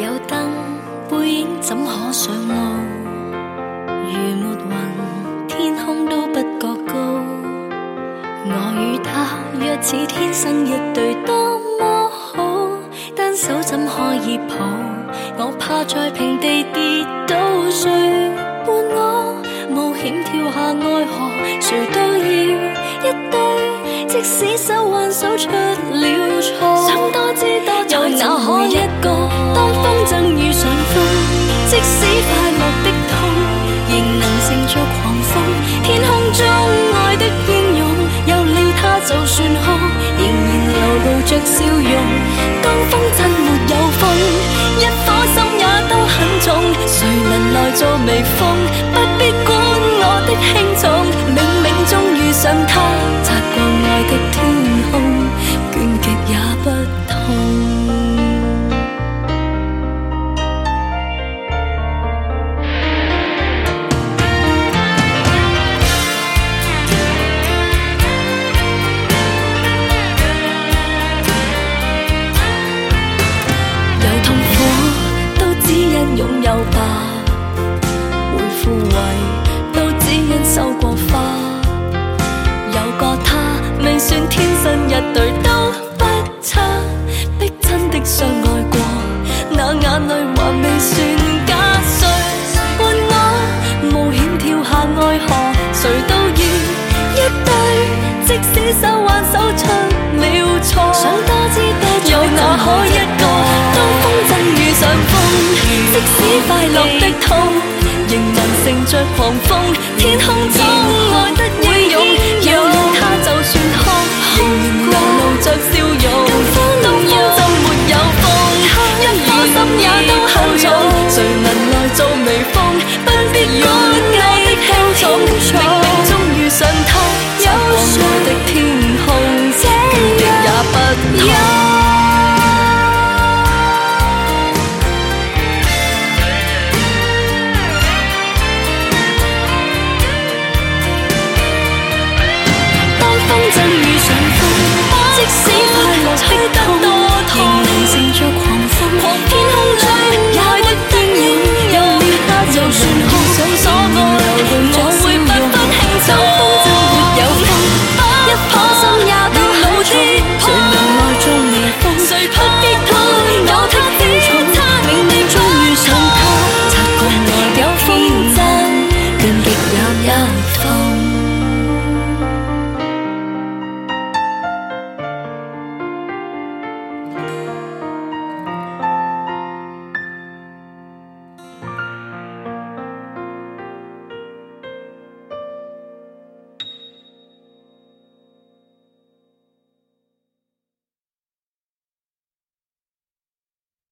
有燈，背影怎可上路？如沒雲，天空都不覺高。我與他若似天生一對，多麼好。單手怎可以抱？我怕在平地跌倒，誰伴我冒險跳下愛河？誰都要一對，即使手挽手出了錯。想多知多有哪可一個？當風箏遇上風，即使快樂的痛，仍能乘着狂風。天空中愛的英勇，有了他就算哭，仍然流露着笑容。當風箏沒有風，一顆心也都很重。誰能來做微風？不必管我的輕重，冥冥中遇上他，擦過愛的天空，倦極也不痛。擁有吧，會枯萎，都只因收過花。有個他，未算天生一對，都不差。逼真的相愛過，那眼淚還未算假。誰伴我冒險跳下愛河？誰都要一對，即使手挽手出了錯。想多知多有哪可一個？當風箏遇上風，即使快樂的痛，仍能乘着狂風。天空中愛得英勇，有了他就算哭，仍然流露着笑容。當風箏沒有風，一顆心也都很重。誰能來做微風？不必管我的輕重，冥冥中遇上他，擦過愛的天空，倦極也不痛。即使快樂的痛，仍能乘着狂風。天空中愛的英勇，有了他就算哭。所愛我會不分輕重。風箏沒有風，一顆心也都很重。誰能來做微風？誰不必管我的輕重？冥冥中遇上他，擦過愛有風箏，倦極也不痛。